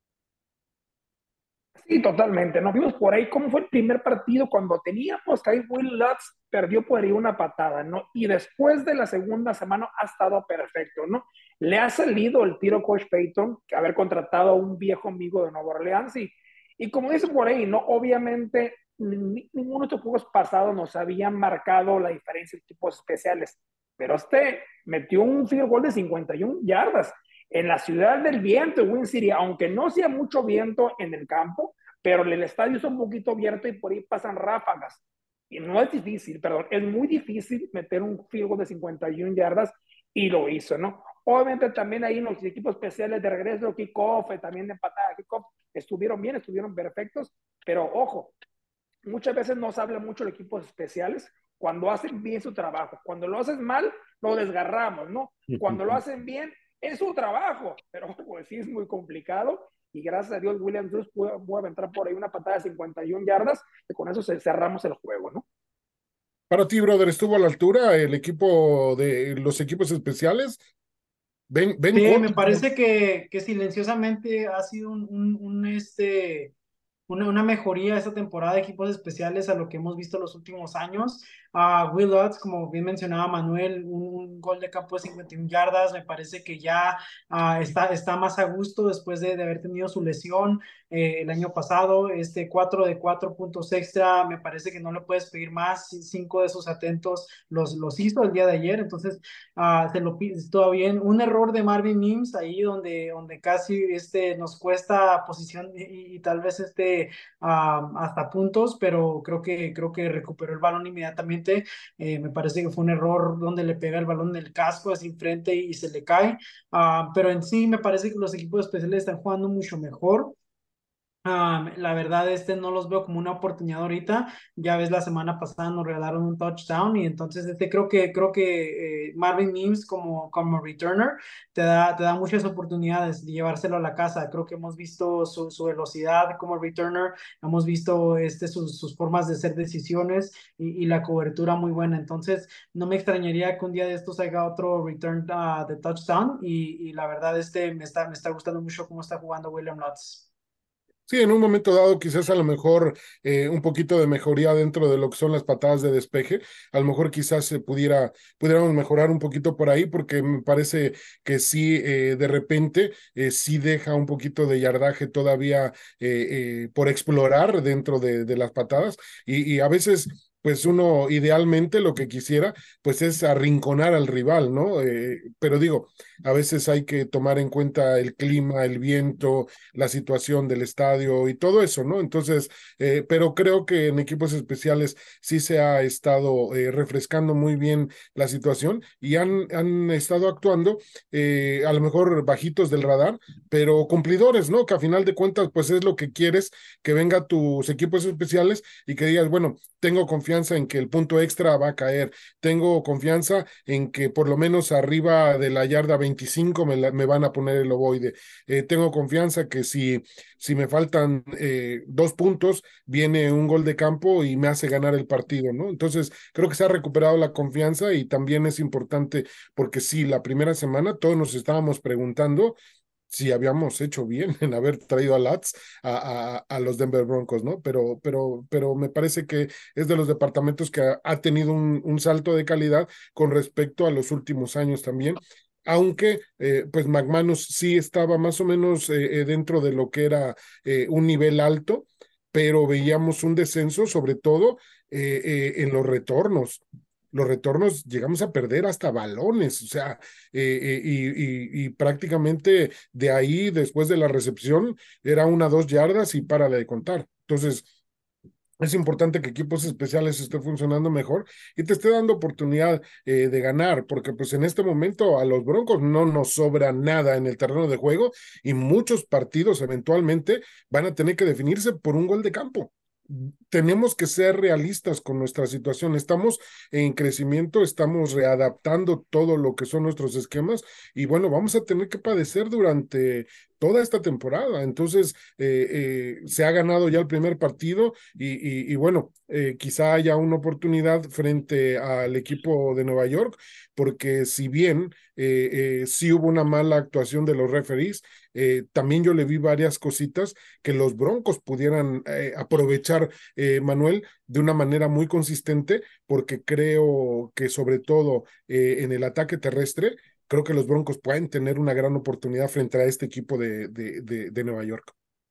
Sí, totalmente. Nos vimos por ahí cómo fue el primer partido cuando teníamos que ahí Will Lutz perdió por ahí una patada, ¿no? Y después de la segunda semana ha estado perfecto, ¿no? Le ha salido el tiro Coach Payton, que haber contratado a un viejo amigo de Nueva Orleans y, y como dice por ahí, ¿no? Obviamente ni, ninguno de estos juegos pasados nos habían marcado la diferencia en tipos especiales, pero este metió un field goal de cincuenta y una yardas en la ciudad del viento, en Win City, aunque no sea mucho viento en el campo, pero el estadio es un poquito abierto y por ahí pasan ráfagas. Y no es difícil, perdón, es muy difícil meter un field goal de cincuenta y una yardas y lo hizo, ¿no? Obviamente también ahí los equipos especiales de regreso, kickoff, también de empatada, kickoff, estuvieron bien, estuvieron perfectos, pero ojo, muchas veces no se habla mucho de equipos especiales cuando hacen bien su trabajo. Cuando lo hacen mal, lo desgarramos, ¿no? Cuando lo hacen bien, es su trabajo, pero pues sí es muy complicado. Y gracias a Dios, William Cruz pudo, pudo aventar por ahí una patada de cincuenta y una yardas, y con eso cerramos el juego, ¿no? Para ti, brother, ¿estuvo a la altura el equipo de los equipos especiales? Ben, Ben Sí, me Coach, parece que, que silenciosamente ha sido un, un, un, este, una, una mejoría esta temporada de equipos especiales a lo que hemos visto los últimos años. Uh, Will Lutz, como bien mencionaba Manuel, un, un gol de campo de cincuenta y una yardas, me parece que ya uh, está, está más a gusto después de, de haber tenido su lesión eh, el año pasado. Este cuatro de cuatro puntos extra, me parece que no le puedes pedir más. Cinco de esos atentos los, los hizo el día de ayer, entonces uh, se lo pide todo bien. Un error de Marvin Mims ahí donde, donde casi este, nos cuesta posición y, y tal vez este uh, hasta puntos, pero creo que, creo que recuperó el balón inmediatamente. Eh, me parece que fue un error donde le pega el balón en el casco hacia enfrente y, y se le cae, uh, pero en sí me parece que los equipos especiales están jugando mucho mejor. Um, la verdad, este no los veo como una oportunidad ahorita. Ya ves, la semana pasada nos regalaron un touchdown y entonces este creo que creo que eh, Marvin Mims como, como returner te da, te da muchas oportunidades de llevárselo a la casa. Creo que hemos visto su, su velocidad como returner, hemos visto este, sus, sus formas de hacer decisiones y, y la cobertura muy buena. Entonces, no me extrañaría que un día de estos haya otro return uh, de touchdown y, y la verdad, este me está, me está gustando mucho cómo está jugando William Lutz. Sí, en un momento dado quizás a lo mejor eh, un poquito de mejoría dentro de lo que son las patadas de despeje, a lo mejor quizás se pudiera, pudiéramos mejorar un poquito por ahí porque me parece que sí, eh, de repente eh, sí deja un poquito de yardaje todavía eh, eh, por explorar dentro de, de las patadas y, y a veces pues uno idealmente lo que quisiera pues es arrinconar al rival, ¿no? Eh, pero digo, a veces hay que tomar en cuenta el clima, el viento, la situación del estadio y todo eso, ¿no? Entonces, eh, pero creo que en equipos especiales sí se ha estado eh, refrescando muy bien la situación y han, han estado actuando eh, a lo mejor bajitos del radar, pero cumplidores, ¿no? Que a final de cuentas, pues es lo que quieres, que venga tus equipos especiales y que digas, bueno, tengo confianza en que el punto extra va a caer, tengo confianza en que por lo menos arriba de la yarda veinticinco me, la, me van a poner el ovoide, eh, tengo confianza que si, si me faltan eh, dos puntos, viene un gol de campo y me hace ganar el partido, ¿no? Entonces, creo que se ha recuperado la confianza y también es importante porque sí, la primera semana todos nos estábamos preguntando si habíamos hecho bien en haber traído a Lats a, a, a, los Denver Broncos, ¿no? Pero, pero, pero me parece que es de los departamentos que ha, ha tenido un, un, salto de calidad con respecto a los últimos años también. Aunque, eh, pues, McManus sí estaba más o menos eh, dentro de lo que era eh, un nivel alto, pero veíamos un descenso, sobre todo eh, eh, en los retornos los retornos llegamos a perder hasta balones, o sea, eh, eh, y, y, y, prácticamente de ahí, después de la recepción, era una, dos yardas y párale de contar. Entonces, es importante que equipos especiales esté funcionando mejor y te esté dando oportunidad eh, de ganar, porque pues en este momento a los Broncos no nos sobra nada en el terreno de juego y muchos partidos eventualmente van a tener que definirse por un gol de campo. Tenemos que ser realistas con nuestra situación. Estamos en crecimiento, estamos readaptando todo lo que son nuestros esquemas y bueno, vamos a tener que padecer durante toda esta temporada. Entonces, eh, eh, se ha ganado ya el primer partido y, y, y bueno, eh, quizá haya una oportunidad frente al equipo de Nueva York, porque si bien eh, eh, sí hubo una mala actuación de los referees, eh, también yo le vi varias cositas que los Broncos pudieran eh, aprovechar, eh, Manuel, de una manera muy consistente, porque creo que sobre todo eh, en el ataque terrestre, creo que los Broncos pueden tener una gran oportunidad frente a este equipo de, de, de, de Nueva York.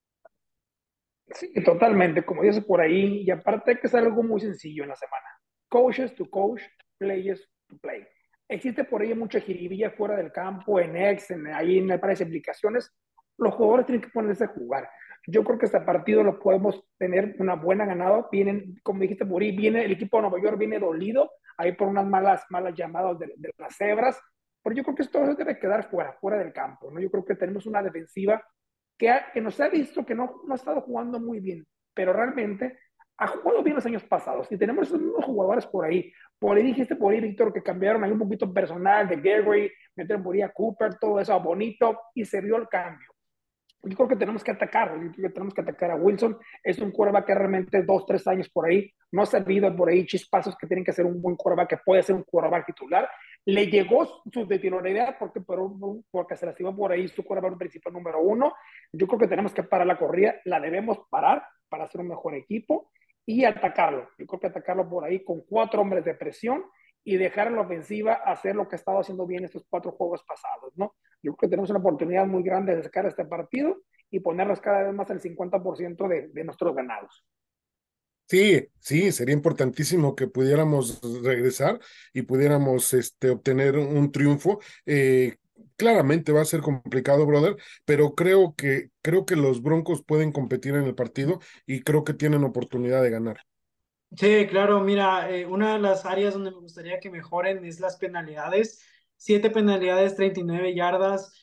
Sí, totalmente, como dices por ahí, y aparte que es algo muy sencillo en la semana. Coaches to coach, players to play. Existe por ahí mucha jiribilla fuera del campo, en X, en, ahí en varias aplicaciones. Los jugadores tienen que ponerse a jugar. Yo creo que este partido lo podemos tener una buena ganada. Vienen, como dijiste por ahí, viene el equipo de Nueva York, viene dolido, ahí por unas malas, malas llamadas de, de las cebras. Pero yo creo que esto debe quedar fuera, fuera del campo, ¿no? Yo creo que tenemos una defensiva que, ha, que nos ha visto que no, no ha estado jugando muy bien, pero realmente ha jugado bien los años pasados. Y tenemos esos mismos jugadores por ahí. Por ahí dijiste por ahí, Víctor, que cambiaron ahí un poquito personal de Gary, metieron por ahí a Cooper, todo eso bonito, y se vio el cambio. Yo creo que tenemos que atacar, yo creo que tenemos que atacar a Wilson. Es un quarterback que realmente dos, tres años por ahí no ha servido por ahí chispazos que tienen que ser un buen quarterback, que puede ser un quarterback titular. Le llegó su titularidad porque, por, porque se lastimó por ahí su quarterback principal número uno. Yo creo que tenemos que parar la corrida, la debemos parar para hacer un mejor equipo y atacarlo. Yo creo que atacarlo por ahí con cuatro hombres de presión y dejar en la ofensiva hacer lo que ha estado haciendo bien estos cuatro juegos pasados, ¿no? Yo creo que tenemos una oportunidad muy grande de sacar este partido y ponernos cada vez más al cincuenta por ciento de, de nuestros ganados. Sí, sí, sería importantísimo que pudiéramos regresar y pudiéramos este, obtener un triunfo. Eh, claramente va a ser complicado, brother, pero creo que, creo que los Broncos pueden competir en el partido y creo que tienen oportunidad de ganar. Sí, claro, mira, eh, una de las áreas donde me gustaría que mejoren es las penalidades. Siete penalidades, treinta y nueve yardas.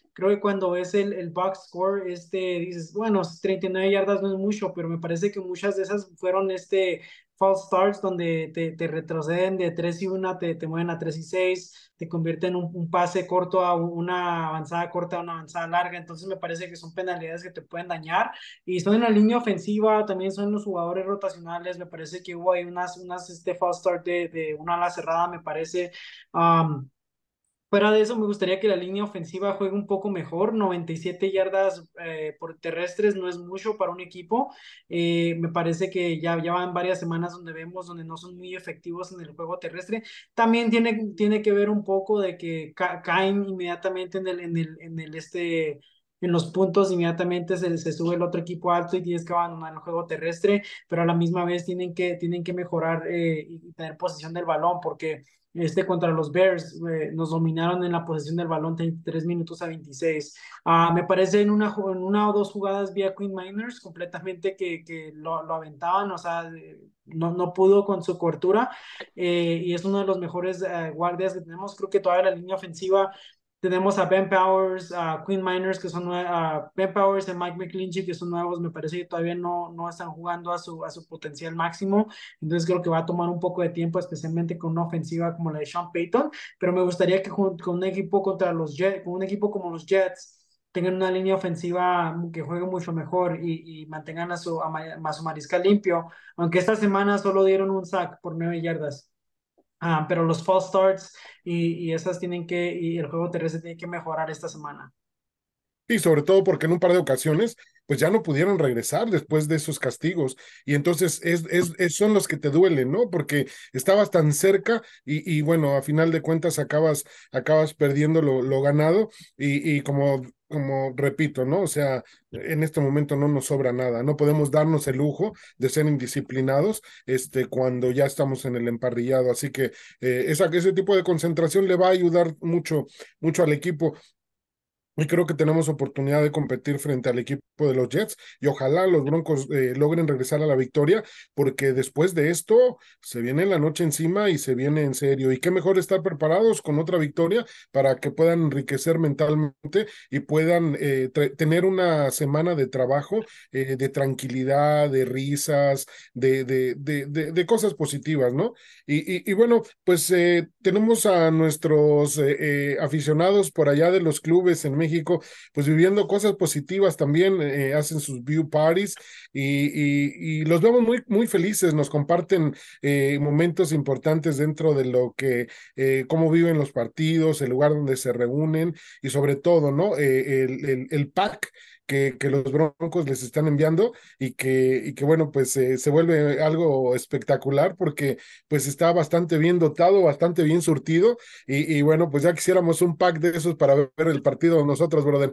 creo que cuando ves el, el box score, este, dices, bueno, treinta y nueve yardas no es mucho, pero me parece que muchas de esas fueron este, false starts donde te, te retroceden de tres y uno, te, te mueven a tres y seis, te convierten un, un pase corto a una avanzada corta a una avanzada larga, entonces me parece que son penalidades que te pueden dañar y son en la línea ofensiva, también son los jugadores rotacionales, me parece que hubo ahí unas, unas este, false start de, de una ala cerrada, me parece. Um, Fuera de eso, me gustaría que la línea ofensiva juegue un poco mejor. noventa y siete yardas eh, por terrestres no es mucho para un equipo. Eh, me parece que ya, ya van varias semanas donde vemos donde no son muy efectivos en el juego terrestre. También tiene, tiene que ver un poco de que ca caen inmediatamente en el, en el, en el este, en los puntos, inmediatamente se, se sube el otro equipo alto y tienes que abandonar el juego terrestre, pero a la misma vez tienen que, tienen que mejorar eh, y tener posesión del balón porque este contra los Bears, eh, nos dominaron en la posesión del balón treinta y tres minutos a veintiséis. Uh, me parece en una, en una o dos jugadas vía Queen Miners completamente que, que lo, lo, aventaban, o sea, no, no pudo con su cobertura eh, y es uno de los mejores uh, guardias que tenemos. Creo que toda la línea ofensiva tenemos a Ben Powers, a Queen Miners, que son uh, Ben Powers y Mike McGlinchey, que son nuevos. Me parece que todavía no, no están jugando a su, a su potencial máximo. Entonces creo que va a tomar un poco de tiempo, especialmente con una ofensiva como la de Sean Payton. Pero me gustaría que con, con un equipo contra los Jets, con un equipo como los Jets, tengan una línea ofensiva que juegue mucho mejor y, y mantengan a su, a, a su mariscal limpio. Aunque esta semana solo dieron un sack por nueve yardas. Ah, pero los false starts y, y esas tienen que, y el juego terrestre tiene que mejorar esta semana. Y sobre todo porque en un par de ocasiones, pues ya no pudieron regresar después de esos castigos. Y entonces es, es, es son los que te duelen, ¿no? Porque estabas tan cerca y, y bueno, a final de cuentas acabas, acabas perdiendo lo, lo ganado. Y, y como, como repito, ¿no? O sea, en este momento no nos sobra nada. No podemos darnos el lujo de ser indisciplinados este, cuando ya estamos en el emparrillado. Así que eh, esa, ese tipo de concentración le va a ayudar mucho, mucho al equipo. Y creo que tenemos oportunidad de competir frente al equipo de los Jets y ojalá los Broncos eh, logren regresar a la victoria porque después de esto se viene la noche encima y se viene en serio. Y qué mejor estar preparados con otra victoria para que puedan enriquecer mentalmente y puedan eh, tener una semana de trabajo, eh, de tranquilidad, de risas, de, de, de, de, de cosas positivas, ¿no? Y, y, y bueno, pues eh, tenemos a nuestros eh, eh, aficionados por allá de los clubes en México México, pues viviendo cosas positivas también, eh, hacen sus view parties y, y, y, los vemos muy, muy felices, nos comparten eh, momentos importantes dentro de lo que, eh, cómo viven los partidos, el lugar donde se reúnen y sobre todo, ¿no? Eh, el, el, el pack que, que, los Broncos les están enviando y que, y que bueno, pues eh, se vuelve algo espectacular porque pues está bastante bien dotado, bastante bien surtido y, y bueno, pues ya quisiéramos un pack de esos para ver el partido nosotros, brother.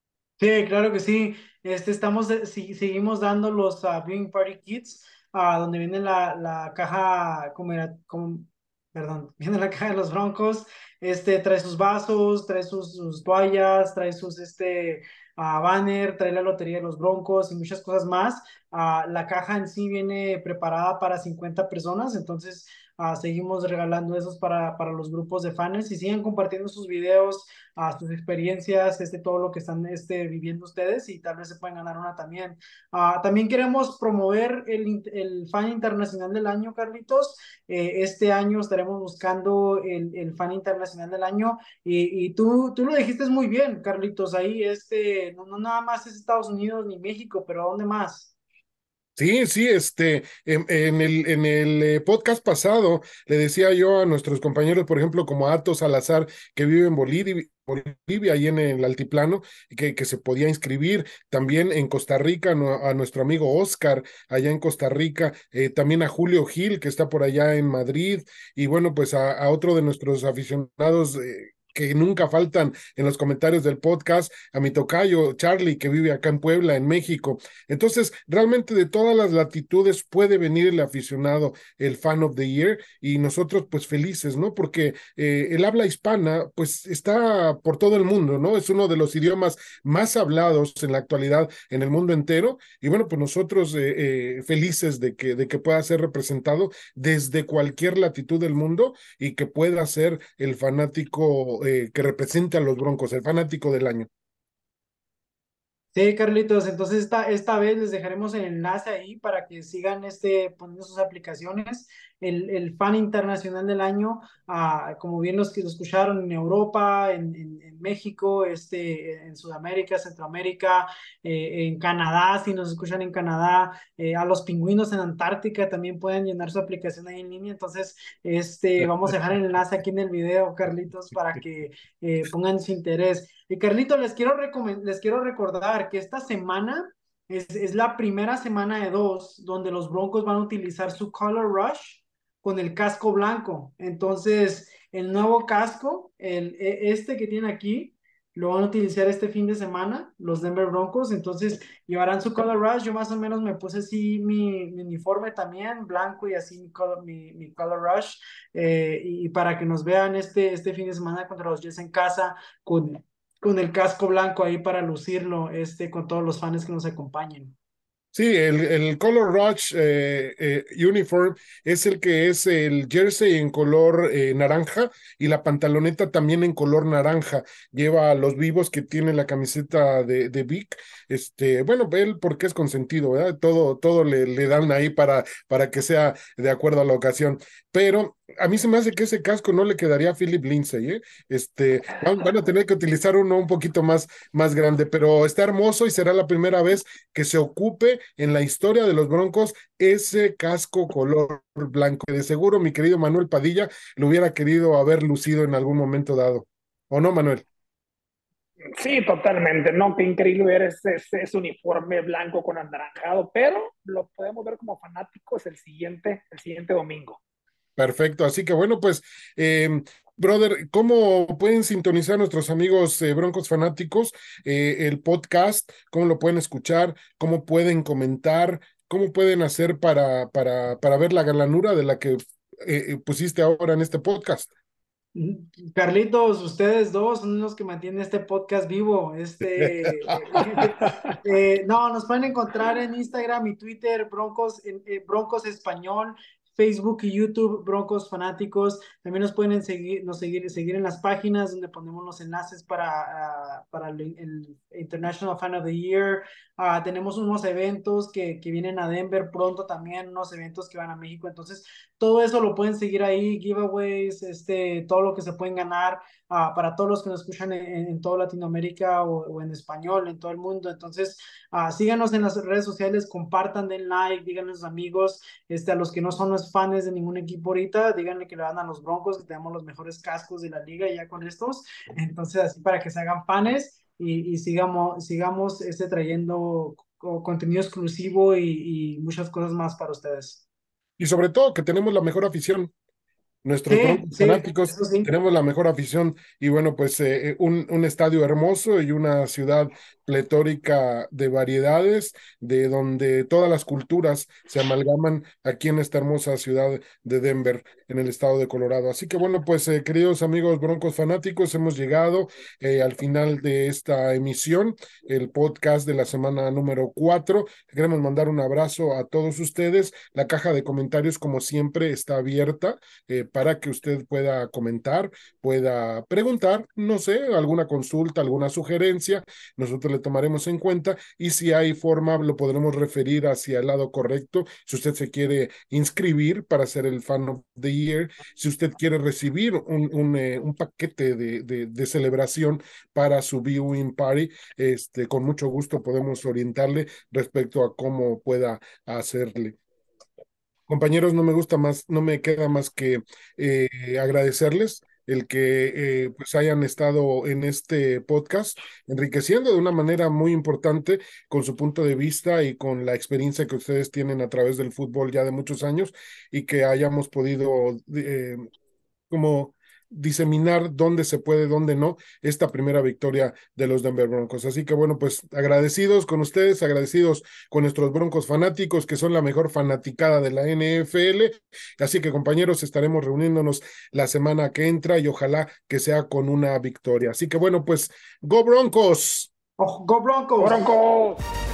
Sí, claro que sí. Este, estamos, si, seguimos dando los uh, Viewing Party Kits, uh, donde viene la, la caja, como era, como, perdón, viene la caja de los Broncos, este, trae sus vasos, trae sus, sus toallas, trae sus, este, uh, banner, trae la lotería de los Broncos y muchas cosas más. Uh, la caja en sí viene preparada para cincuenta personas, entonces uh, seguimos regalando esos para, para los grupos de fans y siguen compartiendo sus videos, a sus experiencias, este, todo lo que están este, viviendo ustedes y tal vez se pueden ganar una también. Uh, también queremos promover el, el Fan Internacional del Año, Carlitos. Eh, este año estaremos buscando el, el Fan Internacional del Año y, y tú, tú lo dijiste muy bien, Carlitos, ahí este, no, no nada más es Estados Unidos ni México, pero ¿dónde más? Sí, sí, este, en, en el, en el eh, podcast pasado le decía yo a nuestros compañeros, por ejemplo, como Ato Salazar, que vive en Bolivia, Bolivia, ahí en el altiplano, que, que se podía inscribir, también en Costa Rica, no, a nuestro amigo Oscar, allá en Costa Rica, eh, también a Julio Gil, que está por allá en Madrid, y bueno, pues a, a otro de nuestros aficionados, eh, que nunca faltan en los comentarios del podcast, a mi tocayo Charlie, que vive acá en Puebla, en México. Entonces, realmente de todas las latitudes puede venir el aficionado, el fan of the year, y nosotros pues felices, ¿no? Porque eh, el habla hispana pues está por todo el mundo, ¿no? Es uno de los idiomas más hablados en la actualidad en el mundo entero, y bueno, pues nosotros eh, eh, felices de que, de que pueda ser representado desde cualquier latitud del mundo y que pueda ser el fanático eh, que represente a los Broncos, el fanático del año. Sí, Carlitos, entonces esta, esta vez les dejaremos el enlace ahí para que sigan este, poniendo sus aplicaciones. El, el fan internacional del año, ah, como bien los que lo escucharon en Europa, en, en- en México, este, en Sudamérica, Centroamérica, eh, en Canadá, si nos escuchan en Canadá, eh, a los pingüinos en Antártica también pueden llenar su aplicación ahí en línea. Entonces, este, vamos a dejar el enlace aquí en el video, Carlitos, para que eh, pongan su interés. Y Carlito, les quiero, les quiero recordar que esta semana es, es la primera semana de dos donde los Broncos van a utilizar su Color Rush con el casco blanco. Entonces, el nuevo casco, el, e, este que tiene aquí, lo van a utilizar este fin de semana, los Denver Broncos. Entonces, llevarán su Color Rush. Yo más o menos me puse así mi, mi uniforme también, blanco y así mi Color, mi, mi color Rush. Eh, y, y para que nos vean este, este fin de semana contra los Jets en casa con con el casco blanco ahí para lucirlo, este, con todos los fans que nos acompañen. Sí, el, el Color Rush eh, eh, Uniform es el que es el jersey en color eh, naranja y la pantaloneta también en color naranja. Lleva los vivos que tiene la camiseta de, de Vic. Este, bueno, él porque es consentido, ¿verdad? Todo, todo le, le dan ahí para, para que sea de acuerdo a la ocasión. Pero a mí se me hace que ese casco no le quedaría a Philip Lindsay, ¿eh? Este, van, van a tener que utilizar uno un poquito más, más grande, pero está hermoso y será la primera vez que se ocupe en la historia de los Broncos ese casco color blanco. De seguro mi querido Manuel Padilla lo hubiera querido haber lucido en algún momento dado. ¿O no, Manuel? Sí, totalmente, ¿no? Qué increíble ver ese, ese, ese uniforme blanco con anaranjado, pero lo podemos ver como fanáticos el siguiente, el siguiente domingo. Perfecto, así que bueno, pues, eh, brother, ¿cómo pueden sintonizar nuestros amigos eh, Broncos fanáticos eh, el podcast? ¿Cómo lo pueden escuchar? ¿Cómo pueden comentar? ¿Cómo pueden hacer para, para, para ver la galanura de la que eh, pusiste ahora en este podcast? Carlitos, ustedes dos son los que mantienen este podcast vivo. Este, eh, no, nos pueden encontrar en Instagram y Twitter, Broncos, en, eh, Broncos Español, Facebook y YouTube, Broncos Fanáticos. También nos pueden seguir, nos seguir, seguir en las páginas donde ponemos los enlaces para, uh, para el, el, International Fan of the Year. Uh, tenemos unos eventos que, que vienen a Denver pronto también, unos eventos que van a México. Entonces, todo eso lo pueden seguir ahí, giveaways, este, todo lo que se pueden ganar uh, para todos los que nos escuchan en, en toda Latinoamérica o, o, en español, en todo el mundo. Entonces, uh, síganos en las redes sociales, compartan, den like, díganle a sus amigos, este, a los que no son los fans de ningún equipo ahorita, díganle que le van a los Broncos, que tenemos los mejores cascos de la liga ya con estos. Entonces, así para que se hagan fans y, y sigamos, sigamos este, trayendo contenido exclusivo y, y muchas cosas más para ustedes. Y sobre todo que tenemos la mejor afición. Nuestros Sí, Broncos sí, fanáticos eso sí. tenemos la mejor afición y bueno, pues eh, un, un estadio hermoso y una ciudad pletórica de variedades, de donde todas las culturas se amalgaman aquí en esta hermosa ciudad de Denver, en el estado de Colorado. Así que bueno, pues eh, queridos amigos Broncos fanáticos, hemos llegado eh, al final de esta emisión, el podcast de la semana número cuatro. Queremos mandar un abrazo a todos ustedes. La caja de comentarios, como siempre, está abierta. Eh, para que usted pueda comentar, pueda preguntar, no sé, alguna consulta, alguna sugerencia, nosotros le tomaremos en cuenta y si hay forma lo podremos referir hacia el lado correcto. Si usted se quiere inscribir para ser el Fan of the Year, si usted quiere recibir un, un, eh, un paquete de, de, de celebración para su viewing party, este, con mucho gusto podemos orientarle respecto a cómo pueda hacerle. Compañeros, no me gusta más, no me queda más que eh, agradecerles el que eh, pues hayan estado en este podcast, enriqueciendo de una manera muy importante con su punto de vista y con la experiencia que ustedes tienen a través del fútbol ya de muchos años y que hayamos podido eh, como diseminar dónde se puede, dónde no, esta primera victoria de los Denver Broncos. Así que bueno, pues agradecidos con ustedes, agradecidos con nuestros Broncos fanáticos, que son la mejor fanaticada de la N F L. Así que compañeros, estaremos reuniéndonos la semana que entra y ojalá que sea con una victoria. Así que bueno, pues, ¡Go Broncos! Oh, ¡Go Broncos! ¡Broncos!